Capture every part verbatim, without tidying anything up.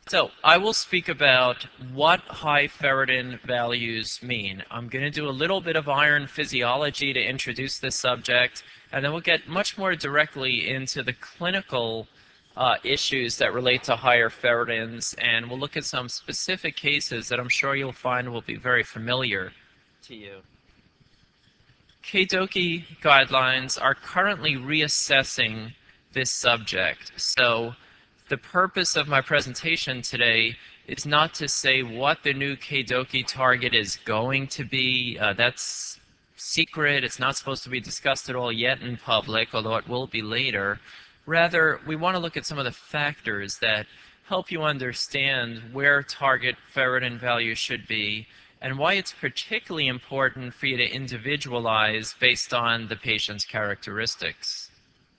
So I will speak about what high ferritin values mean. I'm going to do a little bit of iron physiology to introduce this subject, and then we'll get much more directly into the clinical uh, issues that relate to higher ferritins, and we'll look at some specific cases that I'm sure you'll find will be very familiar to you. KDOQI guidelines are currently reassessing this subject. So the purpose of my presentation today is not to say what the new KDOQI target is going to be. Uh, that's secret. It's not supposed to be discussed at all yet in public, although it will be later. Rather, we want to look at some of the factors that help you understand where target ferritin value should be and why it's particularly important for you to individualize based on the patient's characteristics.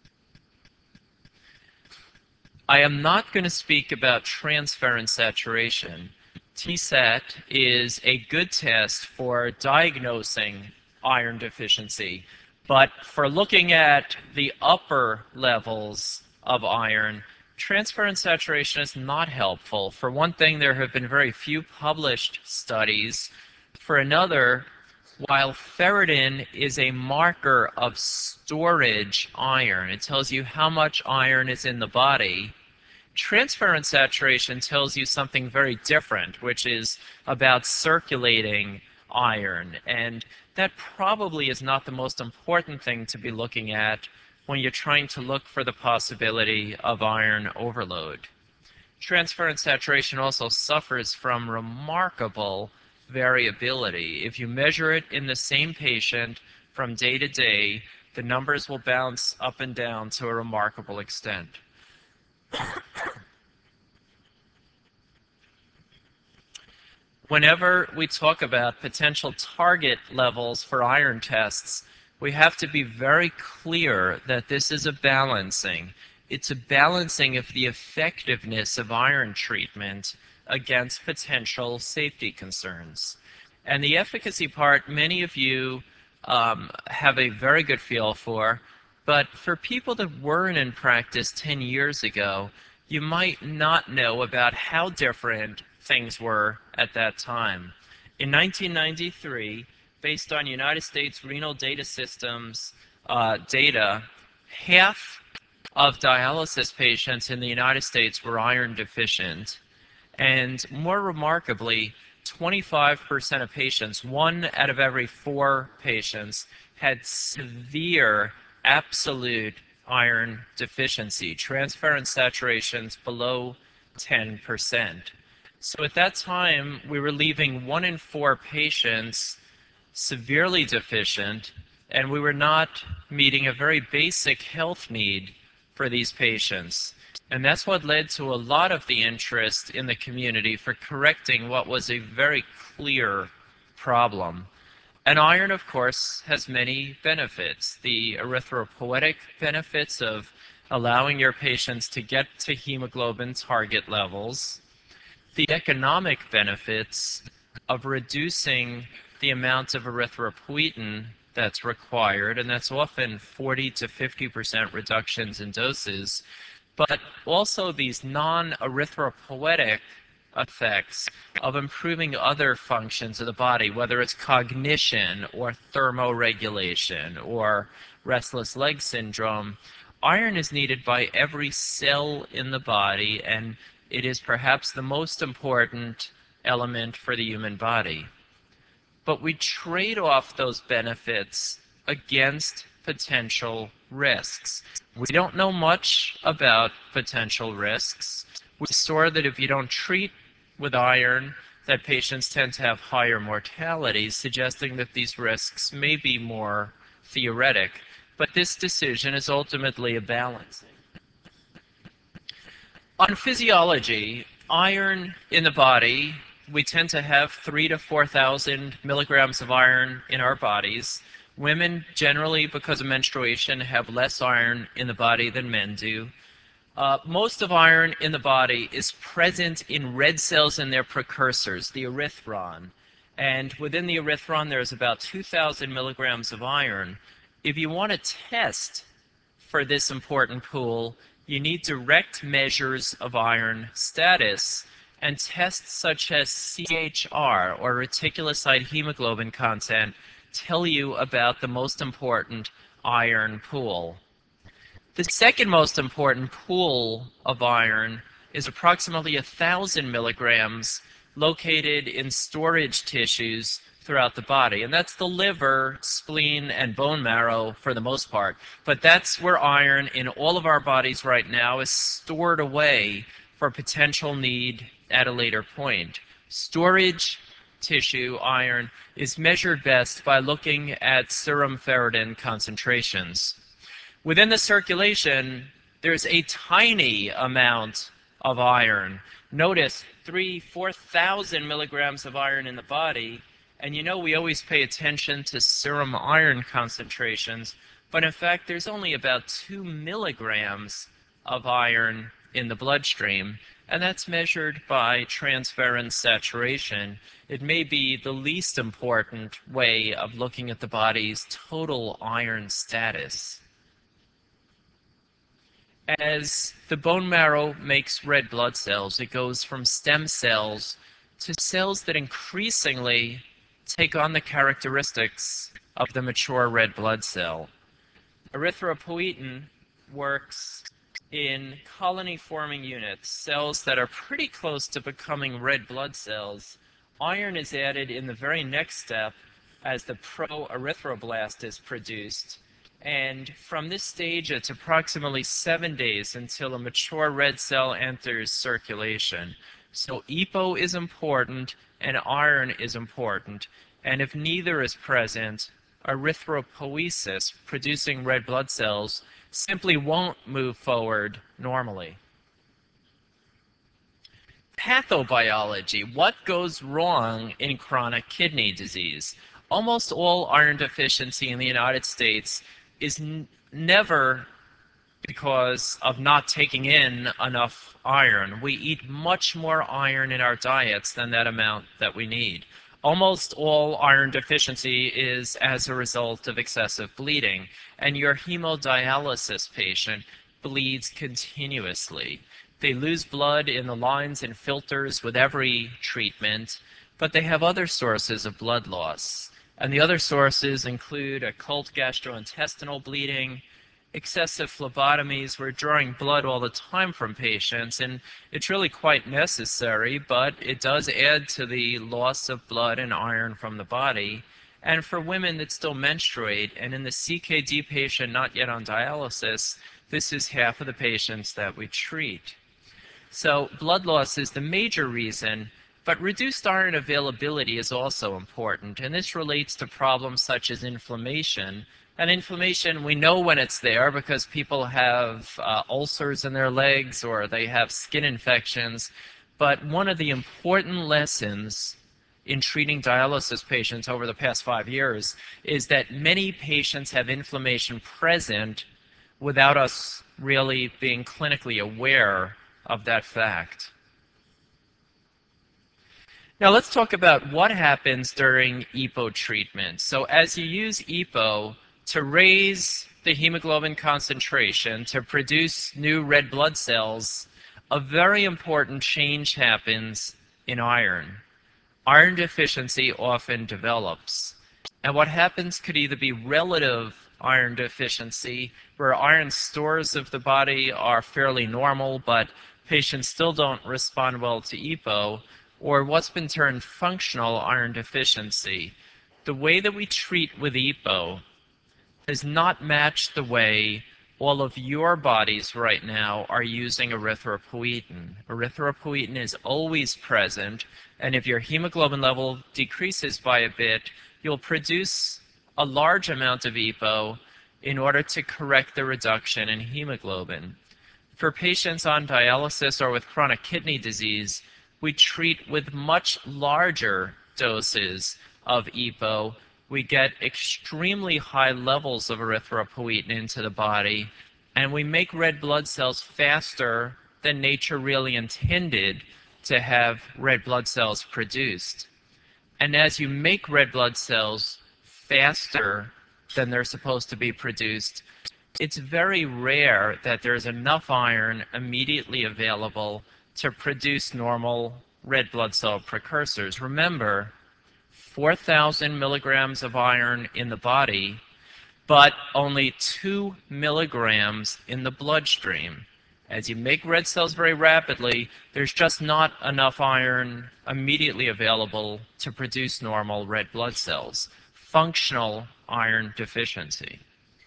I am not going to speak about transferrin saturation. T SAT is a good test for diagnosing iron deficiency, but for looking at the upper levels of iron, transferrin saturation is not helpful. For one thing, there have been very few published studies. For another, while ferritin is a marker of storage iron, it tells you how much iron is in the body, transferrin saturation tells you something very different, which is about circulating iron. And that probably is not the most important thing to be looking at when you're trying to look for the possibility of iron overload. Transferrin saturation also suffers from remarkable variability. If you measure it in the same patient from day to day, the numbers will bounce up and down to a remarkable extent. Whenever we talk about potential target levels for iron tests, we have to be very clear that this is a balancing. It's a balancing of the effectiveness of iron treatment against potential safety concerns. And the efficacy part, many of you um, have a very good feel for, but for people that weren't in practice ten years ago, you might not know about how different things were at that time. In nineteen ninety-three, based on United States Renal Data Systems uh, data, half of dialysis patients in the United States were iron deficient. And more remarkably, twenty-five percent of patients, one out of every four patients, had severe absolute iron deficiency, transferrin saturations below ten percent. So at that time, we were leaving one in four patients severely deficient, and we were not meeting a very basic health need for these patients. And that's what led to a lot of the interest in the community for correcting what was a very clear problem. And iron, of course, has many benefits. The erythropoietic benefits of allowing your patients to get to hemoglobin target levels, the economic benefits of reducing the amount of erythropoietin that's required, and that's often forty to fifty percent reductions in doses, but also these non-erythropoietic effects of improving other functions of the body, whether it's cognition or thermoregulation or restless leg syndrome. Iron is needed by every cell in the body, and it is perhaps the most important element for the human body. But we trade off those benefits against potential risks. We don't know much about potential risks. We saw that if you don't treat with iron, that patients tend to have higher mortality, suggesting that these risks may be more theoretic. But this decision is ultimately a balancing. On physiology, iron in the body, we tend to have three to four thousand milligrams of iron in our bodies. Women generally, because of menstruation, have less iron in the body than men do. Uh, most of iron in the body is present in red cells and their precursors, the erythron. And within the erythron, there's about two thousand milligrams of iron. If you want to test for this important pool, you need direct measures of iron status, And tests such as C H R, or reticulocyte hemoglobin content, tell you about the most important iron pool. The second most important pool of iron is approximately one thousand milligrams located in storage tissues throughout the body. And that's the liver, spleen, and bone marrow for the most part. But that's where iron in all of our bodies right now is stored away for potential need at a later point. Storage tissue iron is measured best by looking at serum ferritin concentrations. Within the circulation, there's a tiny amount of iron. Notice three, four thousand milligrams of iron in the body, and you know we always pay attention to serum iron concentrations, but in fact there's only about two milligrams of iron in the bloodstream, and that's measured by transferrin saturation. It may be the least important way of looking at the body's total iron status. As the bone marrow makes red blood cells, it goes from stem cells to cells that increasingly take on the characteristics of the mature red blood cell. Erythropoietin works in colony-forming units, cells that are pretty close to becoming red blood cells. Iron is added in the very next step as the pro-erythroblast is produced. And from this stage, it's approximately seven days until a mature red cell enters circulation. So E P O is important and iron is important. And if neither is present, erythropoiesis, producing red blood cells, simply won't move forward normally. Pathobiology. What goes wrong in chronic kidney disease? Almost all iron deficiency in the United States is n- never because of not taking in enough iron. We eat much more iron in our diets than that amount that we need. Almost all iron deficiency is as a result of excessive bleeding, and your hemodialysis patient bleeds continuously. They lose blood in the lines and filters with every treatment, but they have other sources of blood loss. And the other sources include occult gastrointestinal bleeding, excessive phlebotomies. We're drawing blood all the time from patients, and it's really quite necessary, but it does add to the loss of blood and iron from the body. And for women that still menstruate, and in the C K D patient not yet on dialysis, this is half of the patients that we treat. So blood loss is the major reason, but reduced iron availability is also important, and this relates to problems such as inflammation. And inflammation, we know when it's there because people have uh, ulcers in their legs or they have skin infections. But one of the important lessons in treating dialysis patients over the past five years is that many patients have inflammation present without us really being clinically aware of that fact. Now let's talk about what happens during E P O treatment. So as you use E P O to raise the hemoglobin concentration to produce new red blood cells, a very important change happens in iron. Iron deficiency often develops. And what happens could either be relative iron deficiency, where iron stores of the body are fairly normal, but patients still don't respond well to E P O, or what's been termed functional iron deficiency. The way that we treat with E P O does not match the way all of your bodies right now are using erythropoietin. Erythropoietin is always present, and if your hemoglobin level decreases by a bit, you'll produce a large amount of E P O in order to correct the reduction in hemoglobin. For patients on dialysis or with chronic kidney disease, we treat with much larger doses of E P O. We get extremely high levels of erythropoietin into the body, and we make red blood cells faster than nature really intended to have red blood cells produced. And as you make red blood cells faster than they're supposed to be produced, it's very rare that there's enough iron immediately available to produce normal red blood cell precursors. Remember, four thousand milligrams of iron in the body, but only two milligrams in the bloodstream. As you make red cells very rapidly, there's just not enough iron immediately available to produce normal red blood cells. Functional iron deficiency.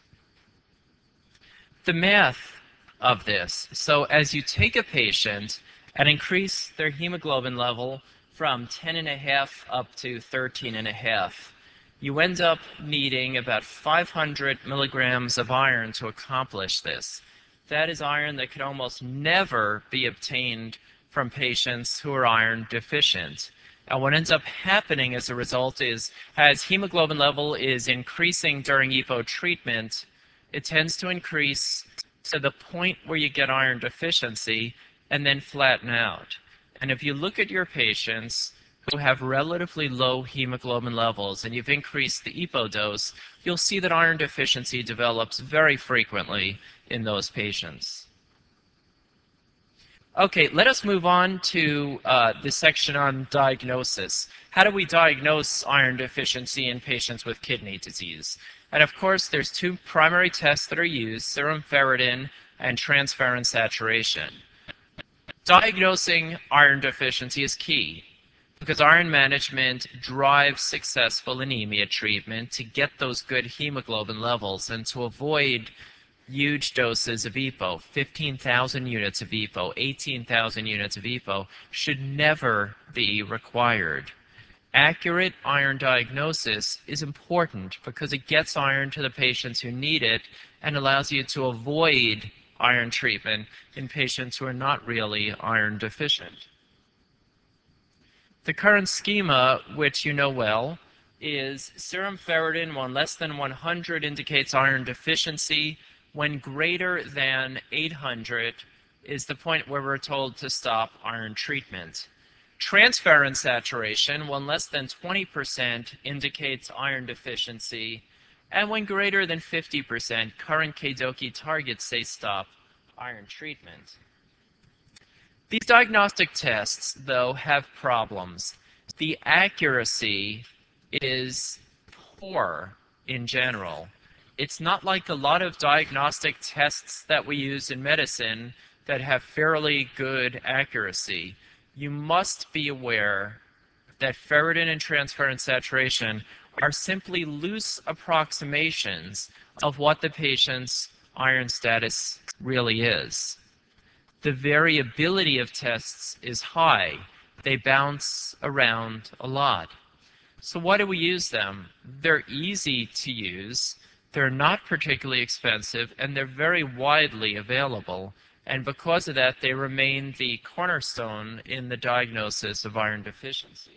The math of this, so as you take a patient and increase their hemoglobin level from ten and a half up to thirteen and a half, you end up needing about five hundred milligrams of iron to accomplish this. That is iron that could almost never be obtained from patients who are iron deficient. And what ends up happening as a result is, as hemoglobin level is increasing during E P O treatment, it tends to increase to the point where you get iron deficiency and then flatten out. And if you look at your patients who have relatively low hemoglobin levels and you've increased the E P O dose, you'll see that iron deficiency develops very frequently in those patients. Okay, let us move on to uh, the section on diagnosis. How do we diagnose iron deficiency in patients with kidney disease? And of course, there's two primary tests that are used, serum ferritin and transferrin saturation. Diagnosing iron deficiency is key because iron management drives successful anemia treatment to get those good hemoglobin levels and to avoid huge doses of E P O. fifteen thousand units of E P O, eighteen thousand units of E P O should never be required. Accurate iron diagnosis is important because it gets iron to the patients who need it and allows you to avoid iron treatment in patients who are not really iron deficient. The current schema, which you know well, is serum ferritin when less than one hundred indicates iron deficiency. When greater than eight hundred is the point where we're told to stop iron treatment. Transferrin saturation, when less than twenty percent, indicates iron deficiency, and when greater than fifty percent, current K D O Q I targets say stop iron treatment. These diagnostic tests, though, have problems. The accuracy is poor in general. It's not like a lot of diagnostic tests that we use in medicine that have fairly good accuracy. You must be aware that ferritin and transferrin saturation are simply loose approximations of what the patient's iron status really is. The variability of tests is high. They bounce around a lot. So why do we use them? They're easy to use. They're not particularly expensive, and they're very widely available. And because of that, they remain the cornerstone in the diagnosis of iron deficiency.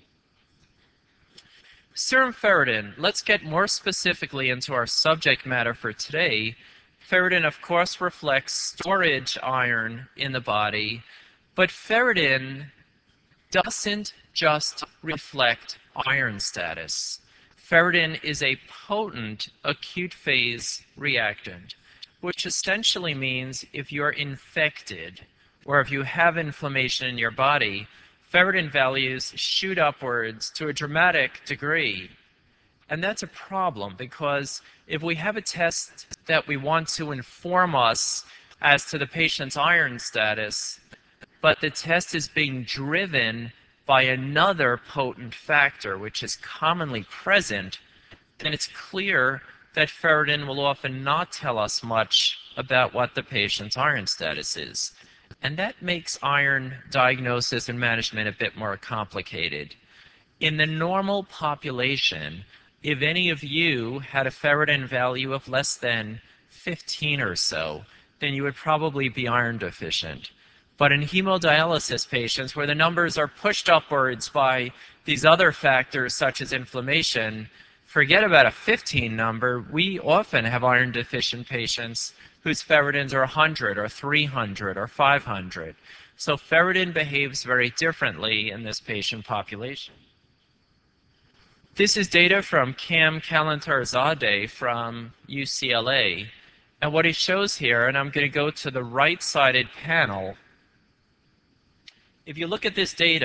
Serum ferritin. Let's get more specifically into our subject matter for today. Ferritin, of course, reflects storage iron in the body, but ferritin doesn't just reflect iron status. Ferritin is a potent acute phase reactant, which essentially means if you're infected or if you have inflammation in your body, ferritin values shoot upwards to a dramatic degree. And that's a problem because if we have a test that we want to inform us as to the patient's iron status, but the test is being driven by another potent factor, which is commonly present, then it's clear that ferritin will often not tell us much about what the patient's iron status is. And that makes iron diagnosis and management a bit more complicated. In the normal population, if any of you had a ferritin value of less than fifteen or so, then you would probably be iron deficient. But in hemodialysis patients, where the numbers are pushed upwards by these other factors such as inflammation, forget about a fifteen number. We often have iron deficient patients whose ferritins are one hundred or three hundred or five hundred. So ferritin behaves very differently in this patient population. This is data from Cam Kalantharzadeh from U C L A. And what he shows here, and I'm going to go to the right-sided panel. If you look at this data,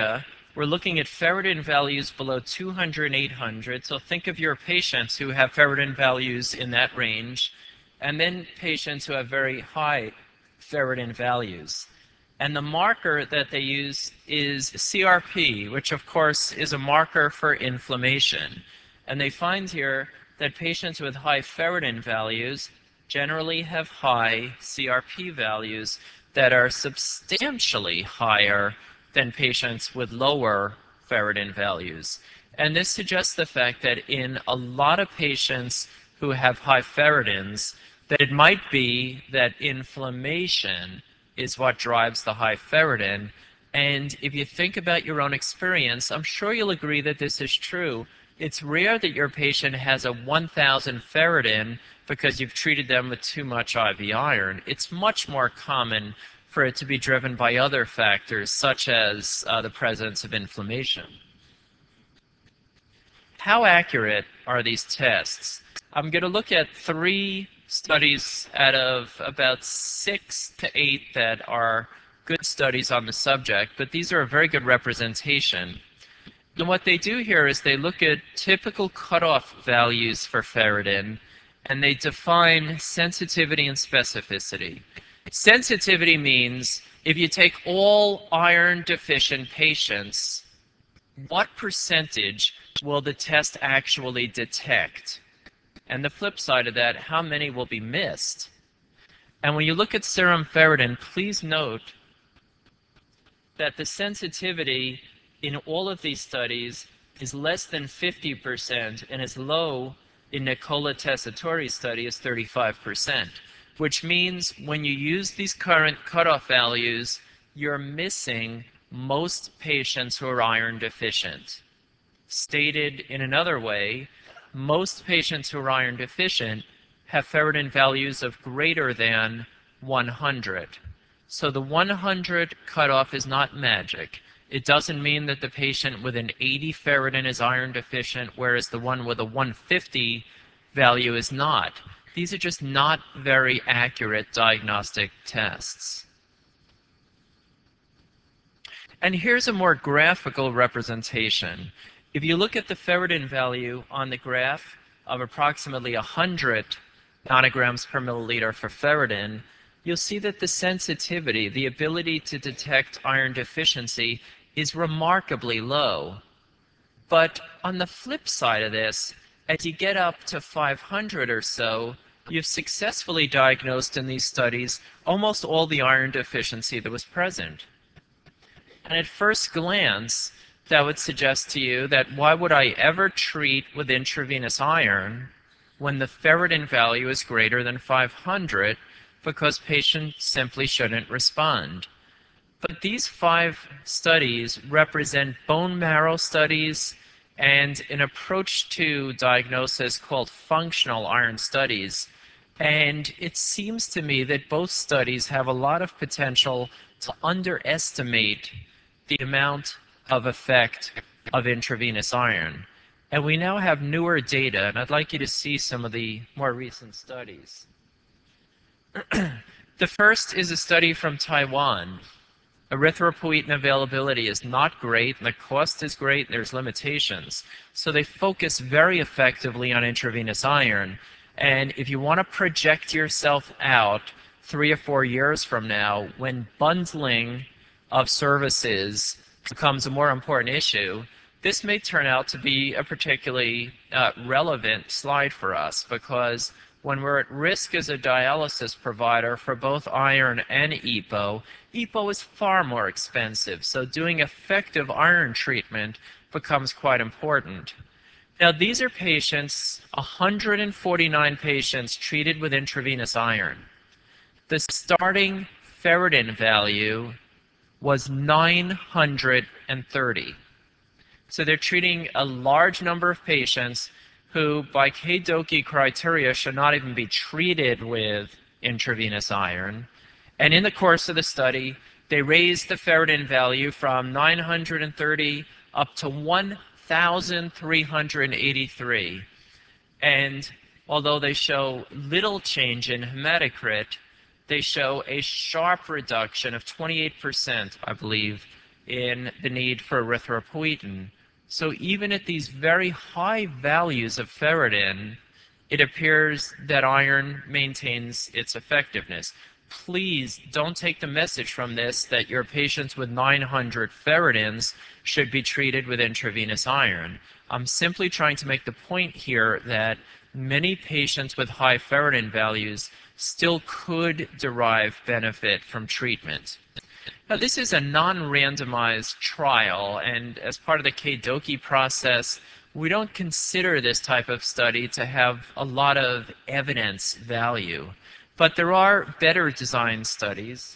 we're looking at ferritin values below two hundred and eight hundred. So think of your patients who have ferritin values in that range, and then patients who have very high ferritin values. And the marker that they use is C R P, which of course is a marker for inflammation. And they find here that patients with high ferritin values generally have high C R P values that are substantially higher than patients with lower ferritin values. And this suggests the fact that in a lot of patients who have high ferritins, that it might be that inflammation is what drives the high ferritin. And if you think about your own experience, I'm sure you'll agree that this is true. It's rare that your patient has a one thousand ferritin because you've treated them with too much I V iron. It's much more common for it to be driven by other factors, such as uh, the presence of inflammation. How accurate are these tests? I'm going to look at three studies out of about six to eight that are good studies on the subject, but these are a very good representation. And what they do here is they look at typical cutoff values for ferritin, and they define sensitivity and specificity. Sensitivity means if you take all iron deficient patients, what percentage will the test actually detect? And the flip side of that, how many will be missed? And when you look at serum ferritin, please note that the sensitivity in all of these studies is less than fifty percent and is low in Nicola Tessatori's study is thirty-five percent, which means when you use these current cutoff values, you're missing most patients who are iron deficient. Stated in another way, most patients who are iron deficient have ferritin values of greater than one hundred. So the one hundred cutoff is not magic. It doesn't mean that the patient with an eighty ferritin is iron deficient, whereas the one with a one fifty value is not. These are just not very accurate diagnostic tests. And here's a more graphical representation. If you look at the ferritin value on the graph of approximately one hundred nanograms per milliliter for ferritin, you'll see that the sensitivity, the ability to detect iron deficiency, is remarkably low. But on the flip side of this, as you get up to five hundred or so, you've successfully diagnosed in these studies almost all the iron deficiency that was present. And at first glance, that would suggest to you that why would I ever treat with intravenous iron when the ferritin value is greater than five hundred, because patients simply shouldn't respond. But these five studies represent bone marrow studies and an approach to diagnosis called functional iron studies. And it seems to me that both studies have a lot of potential to underestimate the amount of effect of intravenous iron. And we now have newer data, and I'd like you to see some of the more recent studies. The first is a study from Taiwan. Erythropoietin availability is not great, and the cost is great, and there's limitations. So they focus very effectively on intravenous iron. And if you want to project yourself out three or four years from now, when bundling of services becomes a more important issue, this may turn out to be a particularly uh, relevant slide for us, because when we're at risk as a dialysis provider for both iron and E P O, E P O is far more expensive, so doing effective iron treatment becomes quite important. Now, these are patients, one hundred forty-nine patients treated with intravenous iron. The starting ferritin value was nine hundred thirty. So they're treating a large number of patients who, by Kay-Doki criteria, should not even be treated with intravenous iron. And in the course of the study, they raised the ferritin value from nine hundred thirty up to one thousand three hundred eighty-three. And although they show little change in hematocrit, they show a sharp reduction of twenty-eight percent, I believe, in the need for erythropoietin. So even at these very high values of ferritin, it appears that iron maintains its effectiveness. Please don't take the message from this that your patients with nine hundred ferritins should be treated with intravenous iron. I'm simply trying to make the point here that many patients with high ferritin values still could derive benefit from treatment. Now, this is a non-randomized trial, and as part of the KDOQI process, we don't consider this type of study to have a lot of evidence value. But there are better designed studies.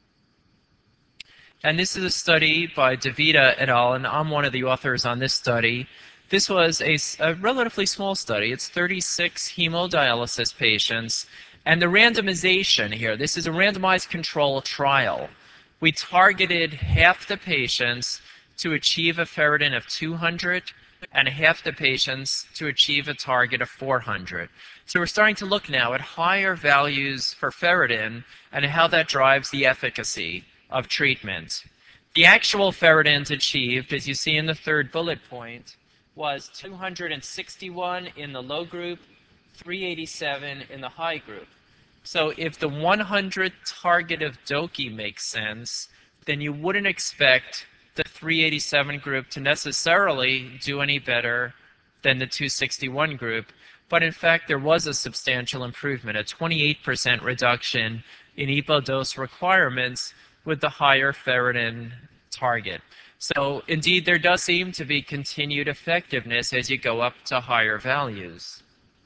And this is a study by DeVita et al., and I'm one of the authors on this study. This was a, a relatively small study. It's thirty-six hemodialysis patients. And the randomization here, this is a randomized control trial. We targeted half the patients to achieve a ferritin of two hundred and half the patients to achieve a target of four hundred. So we're starting to look now at higher values for ferritin and how that drives the efficacy of treatment. The actual ferritins achieved, as you see in the third bullet point, was two hundred sixty-one in the low group, three eighty-seven in the high group. So if the one hundred target of D O C I makes sense, then you wouldn't expect the three eighty-seven group to necessarily do any better than the two sixty-one group. But in fact, there was a substantial improvement, a twenty-eight percent reduction in E P O dose requirements with the higher ferritin target. So indeed, there does seem to be continued effectiveness as you go up to higher values.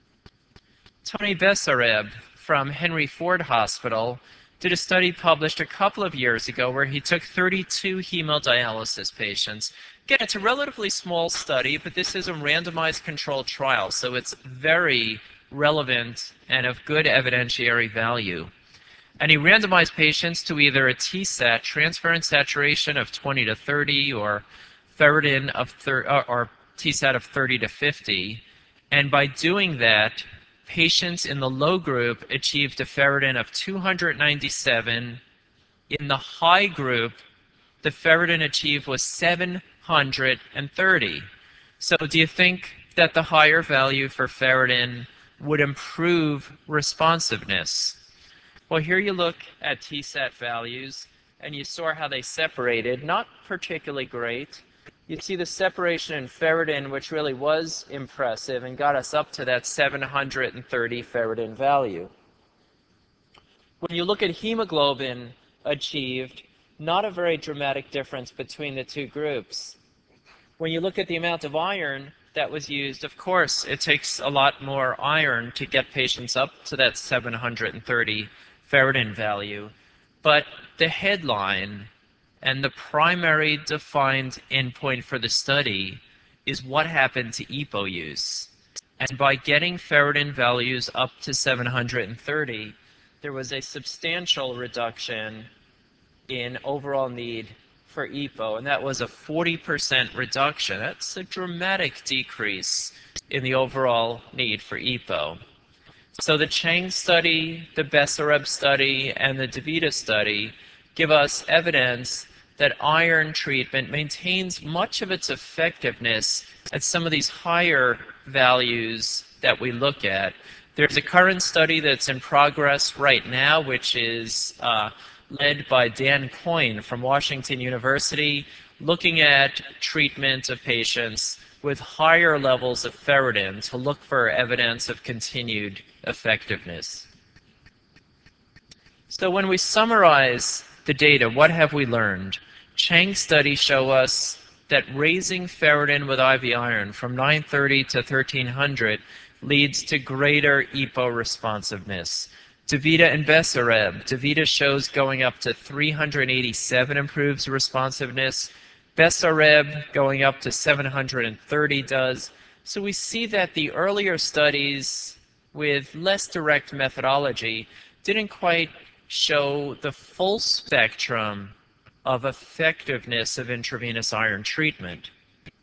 Tony Besarab from Henry Ford Hospital did a study published a couple of years ago where he took thirty-two hemodialysis patients. Again, it's a relatively small study, but this is a randomized controlled trial, so it's very relevant and of good evidentiary value. And he randomized patients to either a T SAT, transferrin saturation of twenty to thirty, or ferritin of thir or T SAT of thirty to fifty. And by doing that, patients in the low group achieved a ferritin of two hundred ninety-seven. In the high group, the ferritin achieved was seven hundred thirty. So do you think that the higher value for ferritin would improve responsiveness? Well, here you look at T SAT values, and you saw how they separated. Not particularly great. You see the separation in ferritin, which really was impressive and got us up to that seven hundred thirty ferritin value. When you look at hemoglobin achieved, not a very dramatic difference between the two groups. When you look at the amount of iron that was used, of course, it takes a lot more iron to get patients up to that seven hundred thirty ferritin value. But the headline and the primary defined endpoint for the study is what happened to E P O use. And by getting ferritin values up to seven hundred thirty, there was a substantial reduction in overall need for E P O, and that was a forty percent reduction. That's a dramatic decrease in the overall need for E P O. So the Chang study, the Besarab study, and the DeVita study give us evidence that iron treatment maintains much of its effectiveness at some of these higher values that we look at. There's a current study that's in progress right now, which is uh, led by Dan Coyne from Washington University, looking at treatment of patients with higher levels of ferritin to look for evidence of continued effectiveness. So when we summarize the data, what have we learned? Chang's studies show us that raising ferritin with I V iron from nine thirty to thirteen hundred leads to greater E P O responsiveness. DeVita and Besarab, DeVita shows going up to three hundred eighty-seven improves responsiveness. Besarab going up to seven hundred thirty does. So we see that the earlier studies with less direct methodology didn't quite show the full spectrum of effectiveness of intravenous iron treatment.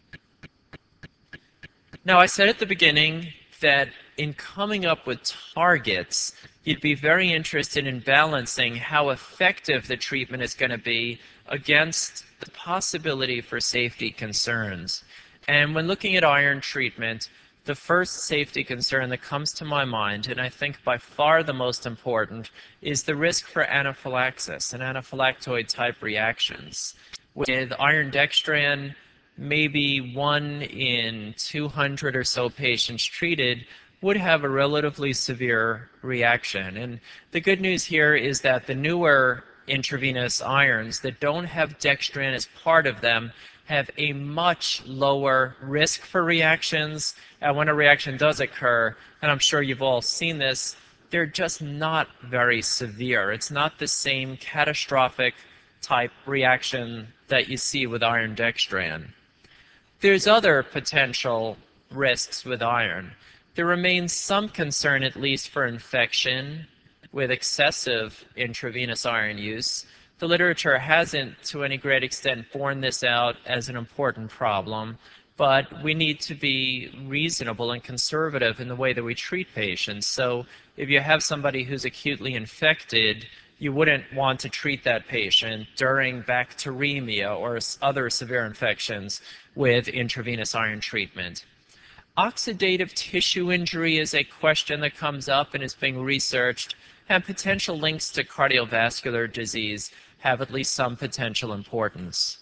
Now, I said at the beginning that in coming up with targets, you'd be very interested in balancing how effective the treatment is going to be against the possibility for safety concerns. And when looking at iron treatment, the first safety concern that comes to my mind, and I think by far the most important, is the risk for anaphylaxis and anaphylactoid type reactions. With iron dextran, maybe one in two hundred or so patients treated would have a relatively severe reaction. And the good news here is that the newer intravenous irons that don't have dextran as part of them have a much lower risk for reactions. And when a reaction does occur, and I'm sure you've all seen this, they're just not very severe. It's not the same catastrophic type reaction that you see with iron dextran. There's other potential risks with iron. There remains some concern, at least for infection with excessive intravenous iron use. The literature hasn't, to any great extent, borne this out as an important problem, but we need to be reasonable and conservative in the way that we treat patients. So if you have somebody who's acutely infected, you wouldn't want to treat that patient during bacteremia or other severe infections with intravenous iron treatment. Oxidative tissue injury is a question that comes up and is being researched, and potential links to cardiovascular disease have at least some potential importance.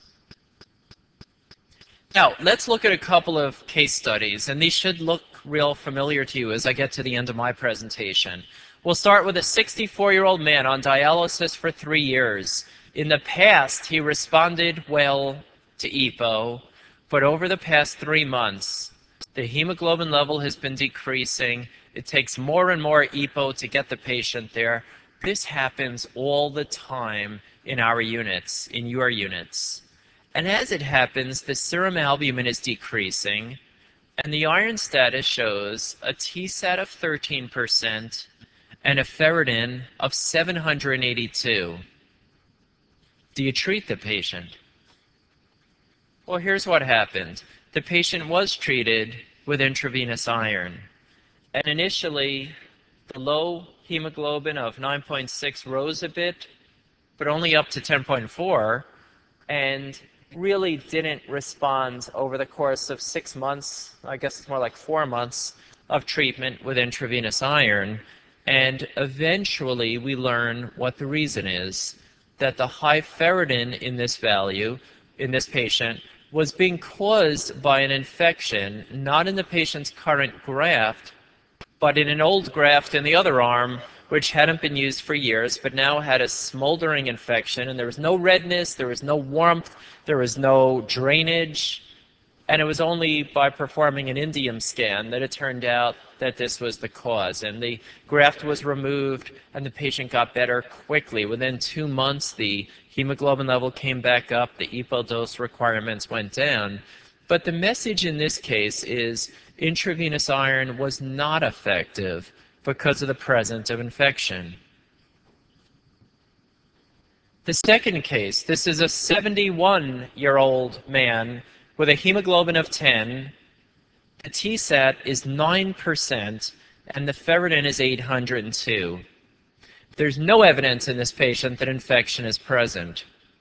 Now, let's look at a couple of case studies, and these should look real familiar to you as I get to the end of my presentation. We'll start with a sixty-four-year-old man on dialysis for three years. In the past, he responded well to E P O, but over the past three months, the hemoglobin level has been decreasing. It takes more and more E P O to get the patient there. This happens all the time in our units, in your units. And as it happens, the serum albumin is decreasing, and the iron status shows a T SAT of thirteen percent and a ferritin of seven hundred eighty-two. Do you treat the patient? Well, here's what happened. The patient was treated with intravenous iron, and initially the low hemoglobin of nine point six rose a bit, but only up to ten point four, and really didn't respond over the course of six months, I guess it's more like four months, of treatment with intravenous iron. And eventually we learn what the reason is, that the high ferritin in this value, in this patient, was being caused by an infection, not in the patient's current graft, but in an old graft in the other arm, which hadn't been used for years, but now had a smoldering infection, and there was no redness, there was no warmth, there was no drainage, and it was only by performing an indium scan that it turned out that this was the cause. And the graft was removed, and the patient got better quickly. Within two months, the hemoglobin level came back up, the E P O dose requirements went down. But the message in this case is intravenous iron was not effective because of the presence of infection. The second case, this is a seventy-one-year-old man with a hemoglobin of ten, the T SAT is nine percent, and the ferritin is eight hundred two. There's no evidence in this patient that infection is present.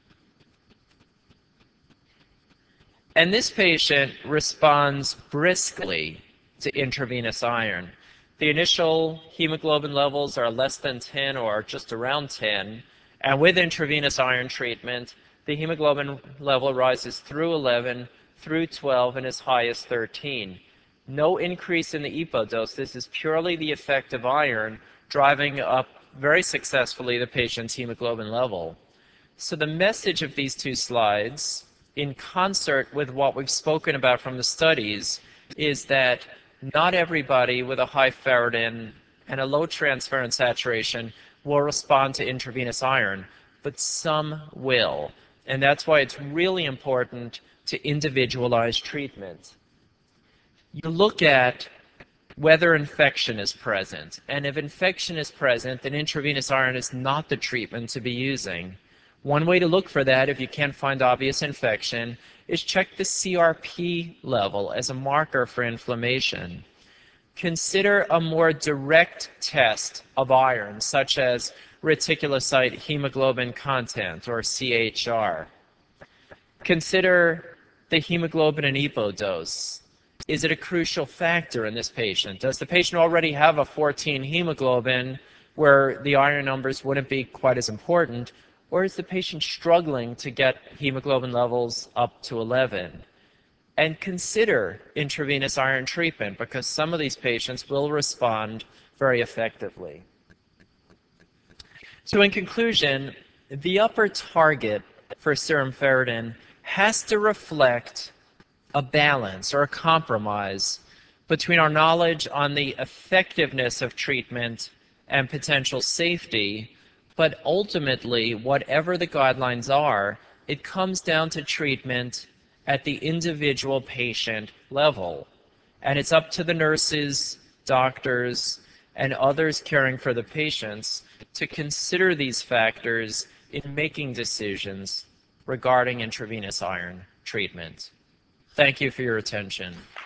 And this patient responds briskly to intravenous iron. The initial hemoglobin levels are less than ten or just around ten, and with intravenous iron treatment, the hemoglobin level rises through eleven, through twelve, and as high as thirteen. No increase in the E P O dose. This is purely the effect of iron driving up very successfully the patient's hemoglobin level. So the message of these two slides, in concert with what we've spoken about from the studies, is that not everybody with a high ferritin and a low transferrin saturation will respond to intravenous iron, but some will. And that's why it's really important to individualize treatment. You look at whether infection is present, and if infection is present, then intravenous iron is not the treatment to be using. One way to look for that, if you can't find obvious infection, is check the C R P level as a marker for inflammation. Consider a more direct test of iron, such as reticulocyte hemoglobin content, or C H R. Consider the hemoglobin and EPO dose. Is it a crucial factor in this patient? Does the patient already have a fourteen hemoglobin where the iron numbers wouldn't be quite as important, or is the patient struggling to get hemoglobin levels up to eleven? And consider intravenous iron treatment, because some of these patients will respond very effectively. So in conclusion, the upper target for serum ferritin has to reflect a balance or a compromise between our knowledge on the effectiveness of treatment and potential safety, but ultimately, whatever the guidelines are, it comes down to treatment at the individual patient level. And it's up to the nurses, doctors, and others caring for the patients to consider these factors in making decisions regarding intravenous iron treatment. Thank you for your attention.